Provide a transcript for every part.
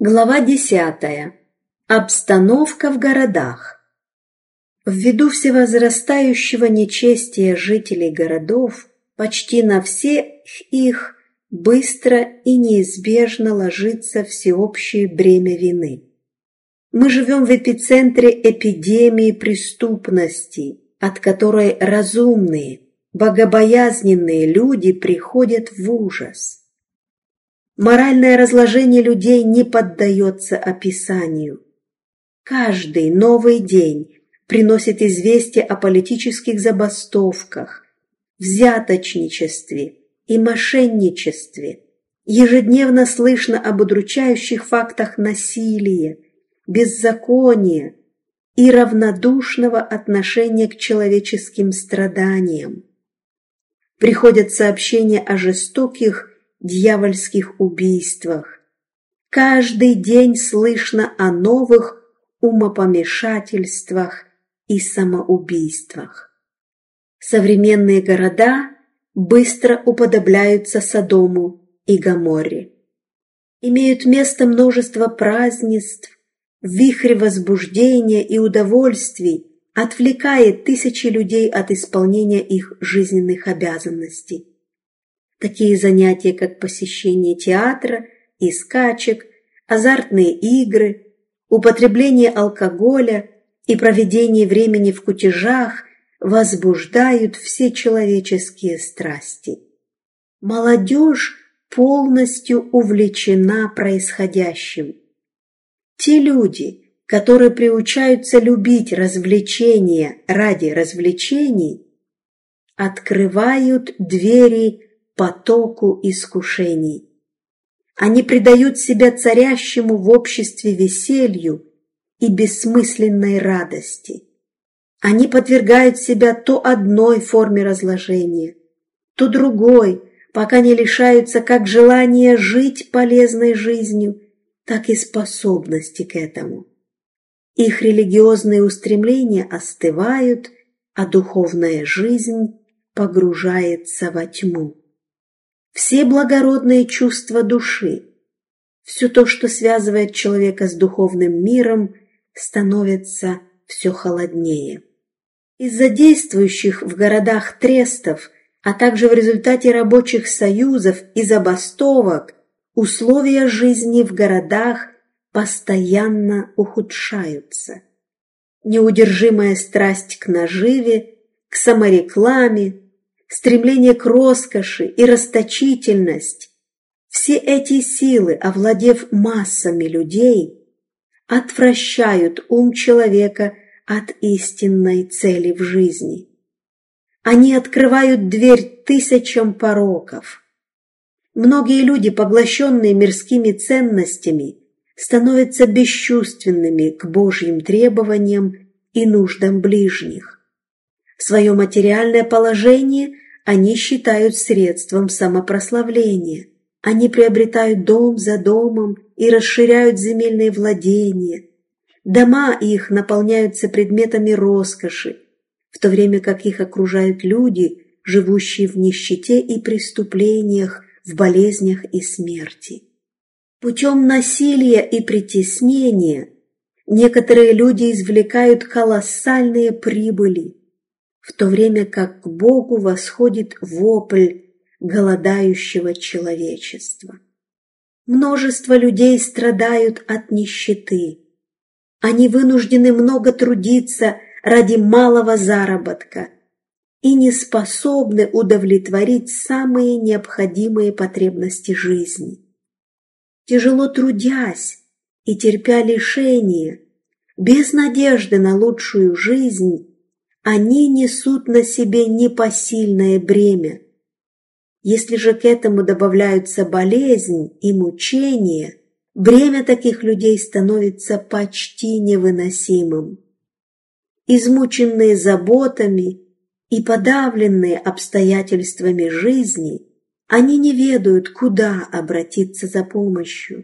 Глава 10. Обстановка в городах. Ввиду всевозрастающего нечестия жителей городов, почти на всех их быстро и неизбежно ложится всеобщее бремя вины. Мы живем в эпицентре эпидемии преступности, от которой разумные, богобоязненные люди приходят в ужас. Моральное разложение людей не поддается описанию. Каждый новый день приносит известие о политических забастовках, взяточничестве и мошенничестве. Ежедневно слышно об удручающих фактах насилия, беззакония и равнодушного отношения к человеческим страданиям. Приходят сообщения о жестоких дьявольских убийствах. Каждый день слышно о новых умопомешательствах и самоубийствах. Современные города быстро уподобляются Содому и Гоморре. Имеют место множество празднеств, вихрь возбуждения и удовольствий отвлекает тысячи людей от исполнения их жизненных обязанностей. Такие занятия, как посещение театра и скачек, азартные игры, употребление алкоголя и проведение времени в кутежах возбуждают все человеческие страсти. Молодежь полностью увлечена происходящим. Те люди, которые приучаются любить развлечения ради развлечений, открывают двери потоку искушений. Они предают себя царящему в обществе веселью и бессмысленной радости. Они подвергают себя то одной форме разложения, то другой, пока не лишаются как желания жить полезной жизнью, так и способности к этому. Их религиозные устремления остывают, а духовная жизнь погружается во тьму. Все благородные чувства души, все то, что связывает человека с духовным миром, становится все холоднее. Из-за действующих в городах трестов, а также в результате рабочих союзов и забастовок, условия жизни в городах постоянно ухудшаются. Неудержимая страсть к наживе, к саморекламе, стремление к роскоши и расточительность – все эти силы, овладев массами людей, отвращают ум человека от истинной цели в жизни. Они открывают дверь тысячам пороков. Многие люди, поглощенные мирскими ценностями, становятся бесчувственными к Божьим требованиям и нуждам ближних. Свое материальное положение они считают средством самопрославления. Они приобретают дом за домом и расширяют земельные владения. Дома их наполняются предметами роскоши, в то время как их окружают люди, живущие в нищете и преступлениях, в болезнях и смерти. Путем насилия и притеснения некоторые люди извлекают колоссальные прибыли, в то время как к Богу восходит вопль голодающего человечества. Множество людей страдают от нищеты. Они вынуждены много трудиться ради малого заработка и не способны удовлетворить самые необходимые потребности жизни. Тяжело трудясь и терпя лишения, без надежды на лучшую жизнь, они несут на себе непосильное бремя. Если же к этому добавляются болезнь и мучения, бремя таких людей становится почти невыносимым. Измученные заботами и подавленные обстоятельствами жизни, они не ведают, куда обратиться за помощью.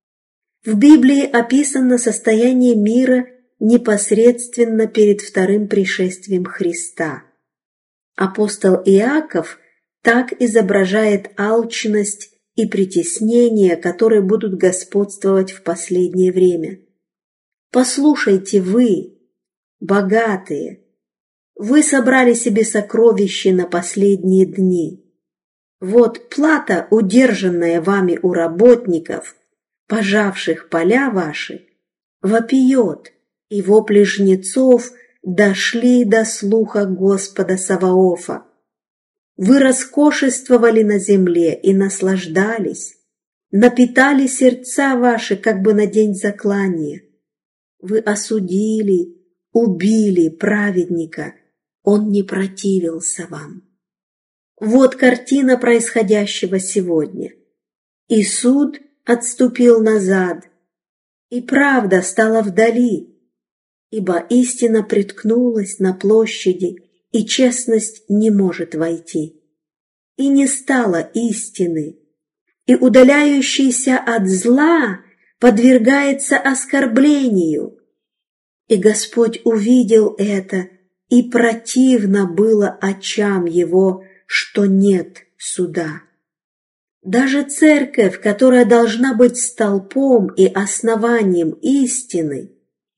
В Библии описано состояние мира непосредственно перед вторым пришествием Христа. Апостол Иаков так изображает алчность и притеснения, которые будут господствовать в последнее время. Послушайте вы, богатые, вы собрали себе сокровища на последние дни. Вот плата, удержанная вами у работников, пожавших поля ваши, вопиет, и вопли жнецов дошли до слуха Господа Саваофа. Вы роскошествовали на земле и наслаждались, напитали сердца ваши, как бы на день заклания. Вы осудили, убили праведника, он не противился вам. Вот картина происходящего сегодня. И суд отступил назад, и правда стала вдали, ибо истина приткнулась на площади, и честность не может войти. И не стало истины, и удаляющийся от зла подвергается оскорблению. И Господь увидел это, и противно было очам его, что нет суда. Даже церковь, которая должна быть столпом и основанием истины,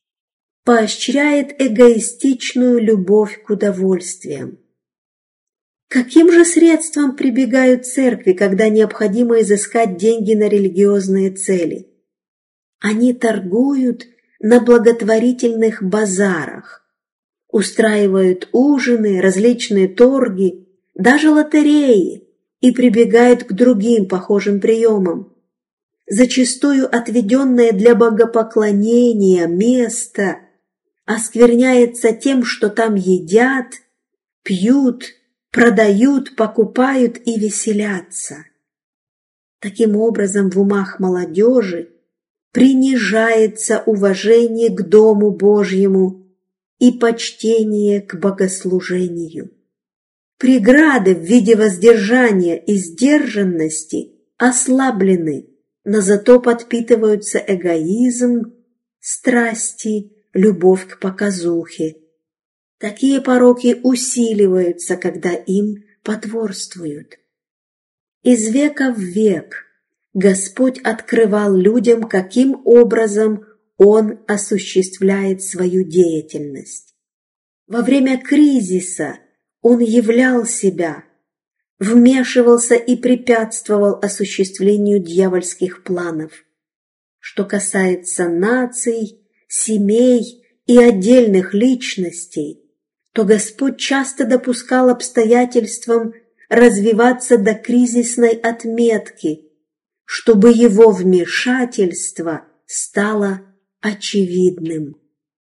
поощряет эгоистичную любовь к удовольствиям. Каким же средством прибегают церкви, когда необходимо изыскать деньги на религиозные цели? Они торгуют на благотворительных базарах, устраивают ужины, различные торги, даже лотереи и прибегают к другим похожим приемам. Зачастую отведенное для богопоклонения место оскверняется тем, что там едят, пьют, продают, покупают и веселятся. Таким образом, в умах молодежи принижается уважение к Дому Божьему и почтение к богослужению. Преграды в виде воздержания и сдержанности ослаблены, но зато подпитываются эгоизм, страсти, любовь к показухе. Такие пороки усиливаются, когда им потворствуют. Из века в век Господь открывал людям, каким образом Он осуществляет свою деятельность. Во время кризиса Он являл себя, вмешивался и препятствовал осуществлению дьявольских планов. Что касается наций, семей и отдельных личностей, то Господь часто допускал обстоятельствам развиваться до кризисной отметки, чтобы Его вмешательство стало очевидным.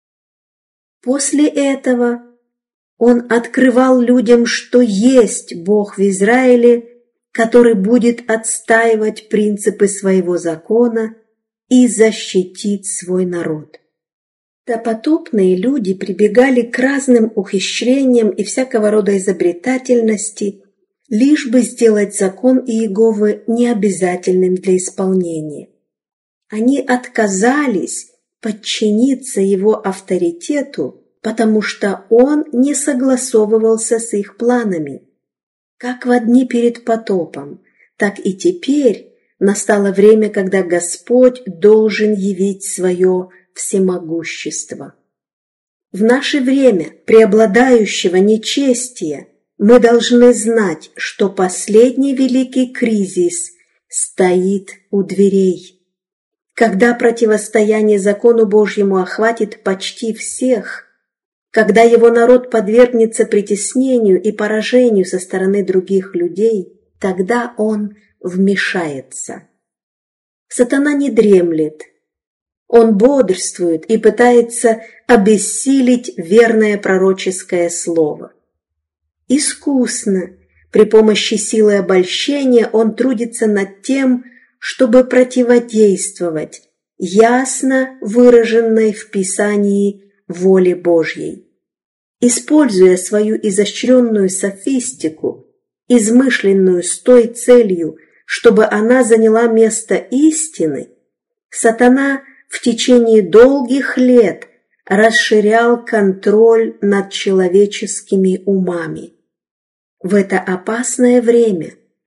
После этого Он открывал людям, что есть Бог в Израиле, который будет отстаивать принципы своего закона и защитит свой народ. Допотопные люди прибегали к разным ухищрениям и всякого рода изобретательности, лишь бы сделать закон Иеговы необязательным для исполнения. Они отказались подчиниться его авторитету, потому что он не согласовывался с их планами. Как в дни перед потопом, так и теперь настало время, когда Господь должен явить свое всемогущество. В наше время преобладающего нечестия мы должны знать, что последний великий кризис стоит у дверей. Когда противостояние закону Божьему охватит почти всех, когда его народ подвергнется притеснению и поражению со стороны других людей, тогда он вмешается. Сатана не дремлет. Он бодрствует и пытается обессилить верное пророческое слово. Искусно, при помощи силы обольщения, он трудится над тем, чтобы противодействовать ясно выраженной в Писании воле Божьей. Используя свою изощренную софистику, измышленную с той целью, чтобы она заняла место истины, сатана в течение долгих лет расширял контроль над человеческими умами. В это опасное время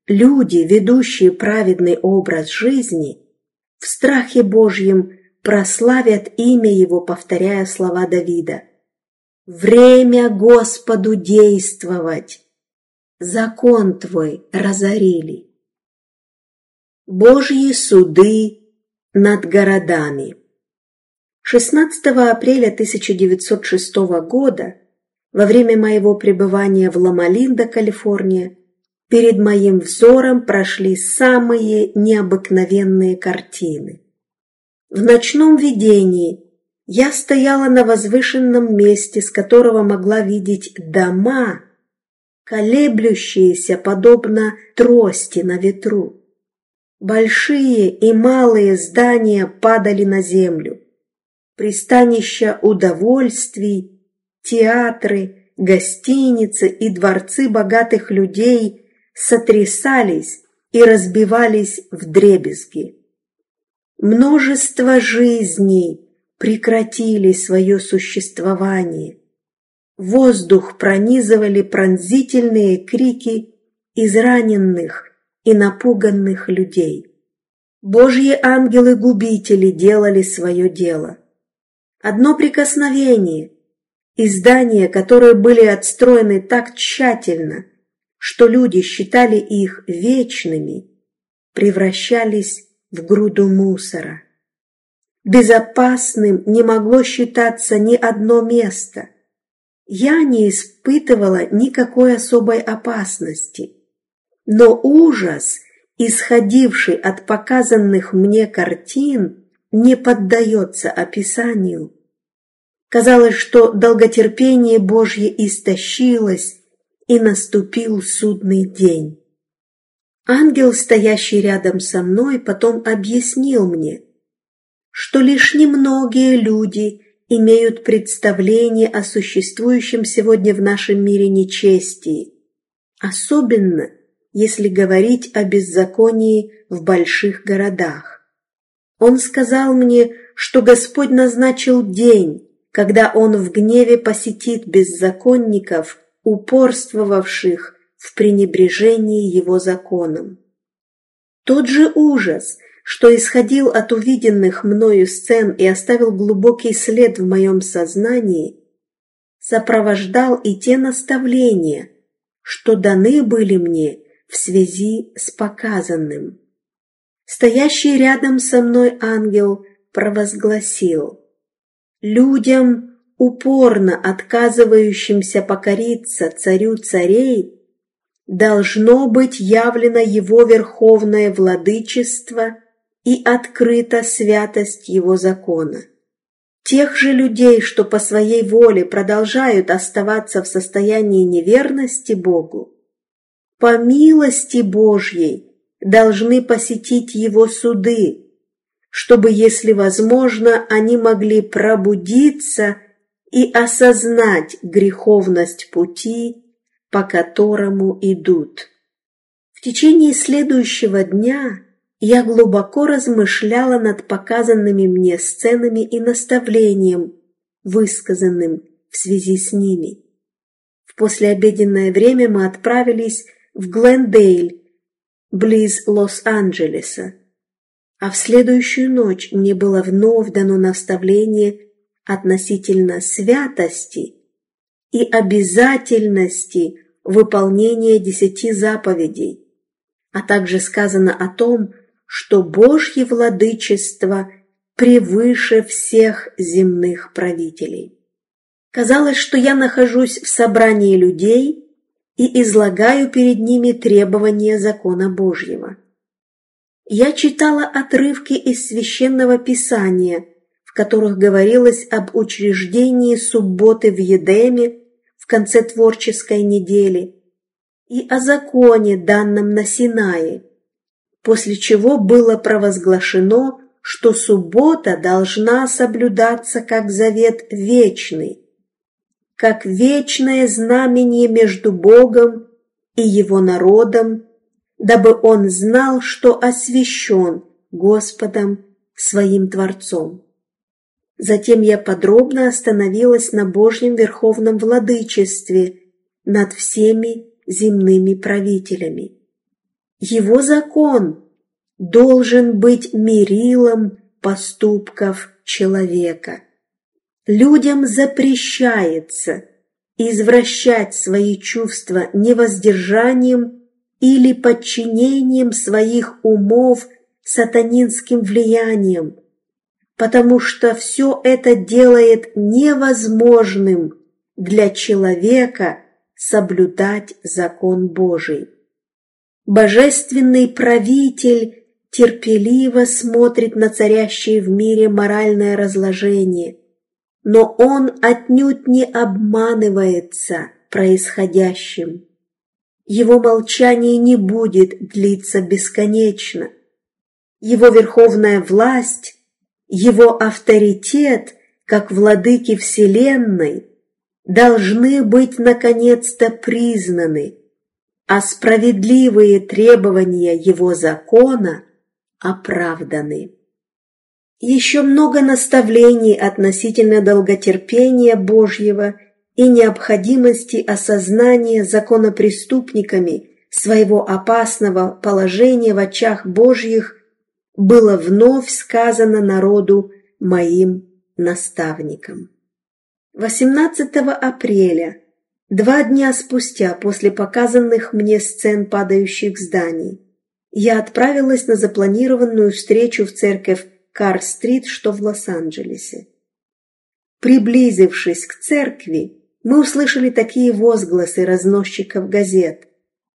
люди, ведущие праведный образ жизни, в страхе Божьем прославят имя Его, повторяя слова Давида: «Время Господу действовать, закон Твой разорили». Божьи суды над городами. 16 апреля 1906 года, во время моего пребывания в Лома-Линдо, Калифорния, перед моим взором прошли самые необыкновенные картины. В ночном видении я стояла на возвышенном месте, с которого могла видеть дома, колеблющиеся подобно трости на ветру. Большие и малые здания падали на землю. Пристанища удовольствий, театры, гостиницы и дворцы богатых людей сотрясались и разбивались вдребезги. Множество жизней прекратили свое существование. Воздух пронизывали пронзительные крики израненных и напуганных людей. Божьи ангелы-губители делали свое дело. Одно прикосновение, и здания, которые были отстроены так тщательно, что люди считали их вечными, превращались в груду мусора. Безопасным не могло считаться ни одно место. Я не испытывала никакой особой опасности. Но ужас, исходивший от показанных мне картин, не поддается описанию. Казалось, что долготерпение Божье истощилось, и наступил судный день. Ангел, стоящий рядом со мной, потом объяснил мне, что лишь немногие люди имеют представление о существующем сегодня в нашем мире нечестии, особенно если говорить о беззаконии в больших городах. Он сказал мне, что Господь назначил день, когда Он в гневе посетит беззаконников, упорствовавших в пренебрежении Его законом. Тот же ужас, что исходил от увиденных мною сцен и оставил глубокий след в моем сознании, сопровождал и те наставления, что даны были мне в связи с показанным. Стоящий рядом со мной ангел провозгласил: «Людям, упорно отказывающимся покориться царю царей, должно быть явлено его верховное владычество и открыта святость его закона. Тех же людей, что по своей воле продолжают оставаться в состоянии неверности Богу, по милости Божьей должны посетить Его суды, чтобы, если возможно, они могли пробудиться и осознать греховность пути, по которому идут. В течение следующего дня я глубоко размышляла над показанными мне сценами и наставлением, высказанным в связи с ними. В послеобеденное время мы отправились в Глендейл, близ Лос-Анджелеса, а в следующую ночь мне было вновь дано наставление относительно святости и обязательности выполнения 10 заповедей, а также сказано о том, что Божье владычество превыше всех земных правителей. Казалось, что я нахожусь в собрании людей и излагаю перед ними требования закона Божьего. Я читала отрывки из Священного Писания, в которых говорилось об учреждении субботы в Едеме в конце творческой недели и о законе, данном на Синае, после чего было провозглашено, что суббота должна соблюдаться как завет вечный, как вечное знамение между Богом и Его народом, дабы он знал, что освящен Господом своим Творцом. Затем я подробно остановилась на Божьем верховном владычестве над всеми земными правителями. Его закон должен быть мерилом поступков человека. Людям запрещается извращать свои чувства невоздержанием или подчинением своих умов сатанинским влиянием, потому что все это делает невозможным для человека соблюдать закон Божий. Божественный правитель терпеливо смотрит на царящее в мире моральное разложение, но он отнюдь не обманывается происходящим. Его молчание не будет длиться бесконечно. Его верховная власть, его авторитет, как владыки Вселенной, должны быть наконец-то признаны, а справедливые требования его закона оправданы. Еще много наставлений относительно долготерпения Божьего и необходимости осознания законопреступниками своего опасного положения в очах Божьих было вновь сказано народу моим наставникам. 18 апреля, 2 дня спустя после показанных мне сцен падающих зданий, я отправилась на запланированную встречу в церковь Карр-стрит, что в Лос-Анджелесе. Приблизившись к церкви, мы услышали такие возгласы разносчиков газет: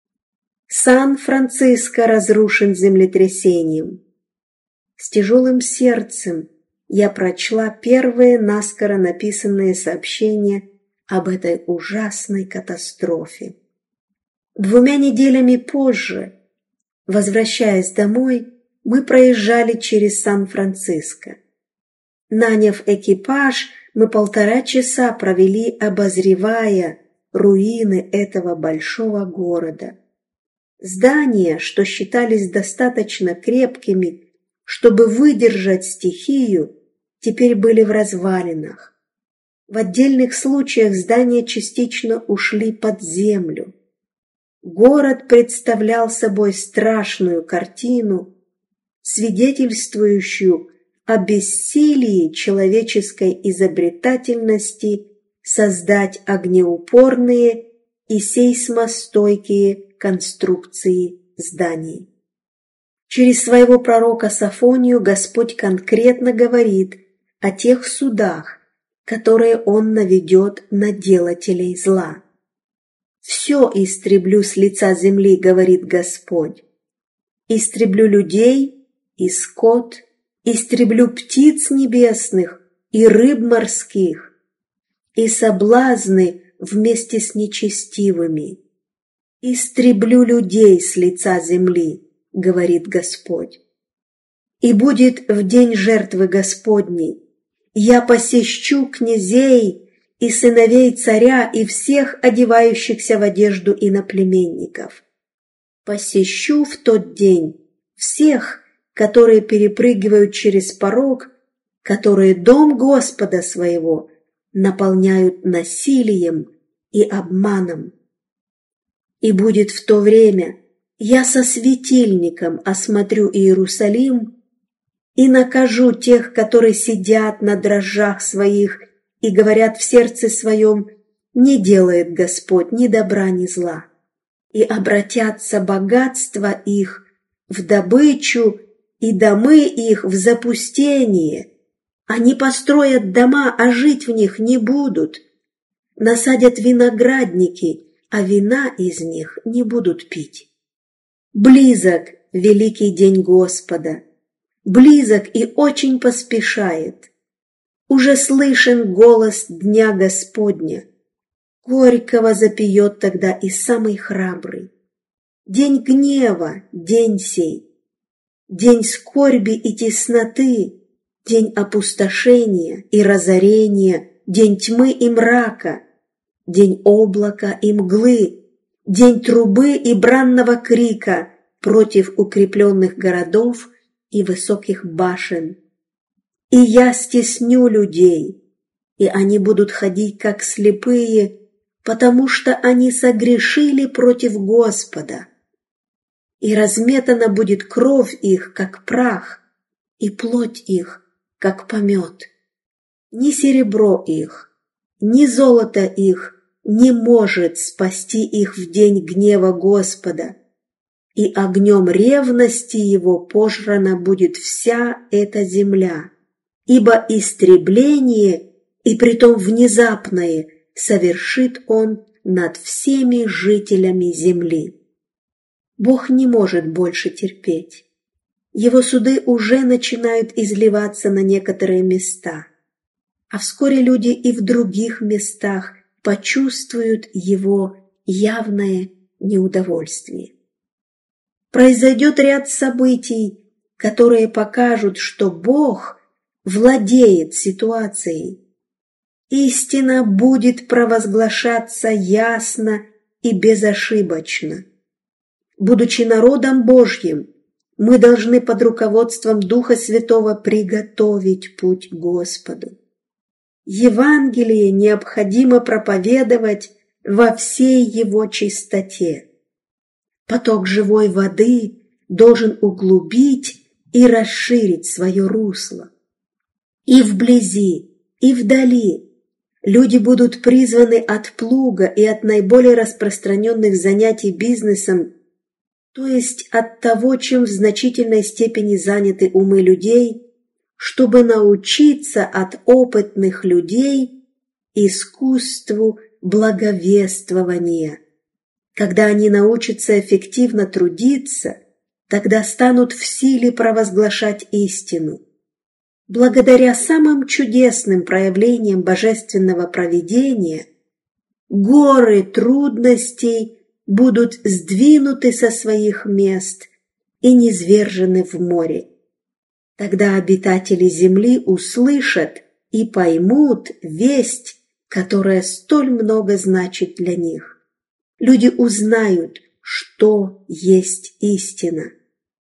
«Сан-Франциско разрушен землетрясением». С тяжелым сердцем я прочла первые наскоро написанные сообщения об этой ужасной катастрофе. 2 неделями позже, возвращаясь домой, мы проезжали через Сан-Франциско. Наняв экипаж, мы 1,5 часа провели, обозревая руины этого большого города. Здания, что считались достаточно крепкими, чтобы выдержать стихию, теперь были в развалинах. В отдельных случаях здания частично ушли под землю. Город представлял собой страшную картину, свидетельствующую о бессилии человеческой изобретательности создать огнеупорные и сейсмостойкие конструкции зданий. Через своего пророка Софонию Господь конкретно говорит о тех судах, которые Он наведет на делателей зла. «Все истреблю с лица земли, — говорит Господь, — истреблю людей и скот, истреблю птиц небесных и рыб морских, и соблазны вместе с нечестивыми. Истреблю людей с лица земли, — говорит Господь. И будет в день жертвы Господней: я посещу князей и сыновей царя и всех одевающихся в одежду иноплеменников. Посещу в тот день всех, которые перепрыгивают через порог, которые дом Господа своего наполняют насилием и обманом. И будет в то время: я со светильником осмотрю Иерусалим и накажу тех, которые сидят на дрожжах своих и говорят в сердце своем: не делает Господь ни добра, ни зла. И обратятся богатства их в добычу и домы их в запустение. Они построят дома, а жить в них не будут. Насадят виноградники, а вина из них не будут пить. Близок великий день Господа, близок и очень поспешает. Уже слышен голос дня Господня. Горького запоет тогда и самый храбрый. День гнева, день сей, день скорби и тесноты, день опустошения и разорения, день тьмы и мрака, день облака и мглы, день трубы и бранного крика против укрепленных городов и высоких башен. И я стесню людей, и они будут ходить как слепые, потому что они согрешили против Господа. и разметана будет кровь их, как прах, и плоть их, как помет. Ни серебро их, ни золото их не может спасти их в день гнева Господа, и огнем ревности его пожрана будет вся эта земля, ибо истребление, и притом внезапное, совершит он над всеми жителями земли. Бог не может больше терпеть. Его суды уже начинают изливаться на некоторые места, а вскоре люди и в других местах почувствуют его явное неудовольствие. Произойдет ряд событий, которые покажут, что Бог владеет ситуацией. Истина будет провозглашаться ясно и безошибочно. Будучи народом Божьим, мы должны под руководством Духа Святого приготовить путь Господу. Евангелие необходимо проповедовать во всей его чистоте. Поток живой воды должен углубить и расширить свое русло. И вблизи, и вдали люди будут призваны от плуга и от наиболее распространенных занятий бизнесом, то есть от того, чем в значительной степени заняты умы людей, чтобы научиться от опытных людей искусству благовествования. Когда они научатся эффективно трудиться, тогда станут в силе провозглашать истину. Благодаря самым чудесным проявлениям божественного провидения горы трудностей будут сдвинуты со своих мест и низвержены в море. Тогда обитатели земли услышат и поймут весть, которая столь много значит для них. Люди узнают, что есть истина.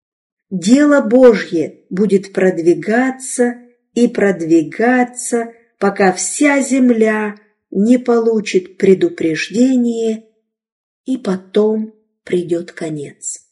Дело Божье будет продвигаться и продвигаться, пока вся земля не получит предупреждение, и потом придет конец.